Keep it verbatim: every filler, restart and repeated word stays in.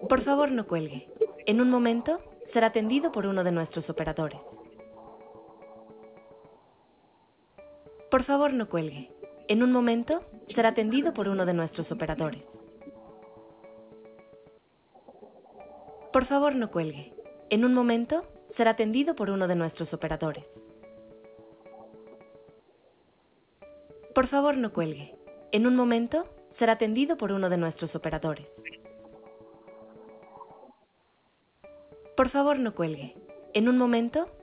Por favor, no cuelgue. En un momento, será atendido por uno de nuestros operadores. Por favor, no cuelgue. En un momento, será atendido por uno de nuestros operadores. Por favor, no cuelgue. En un momento, será atendido por uno de nuestros operadores. Por favor, no cuelgue. En un momento, será atendido por uno de nuestros operadores. Por favor, no cuelgue. En un momento,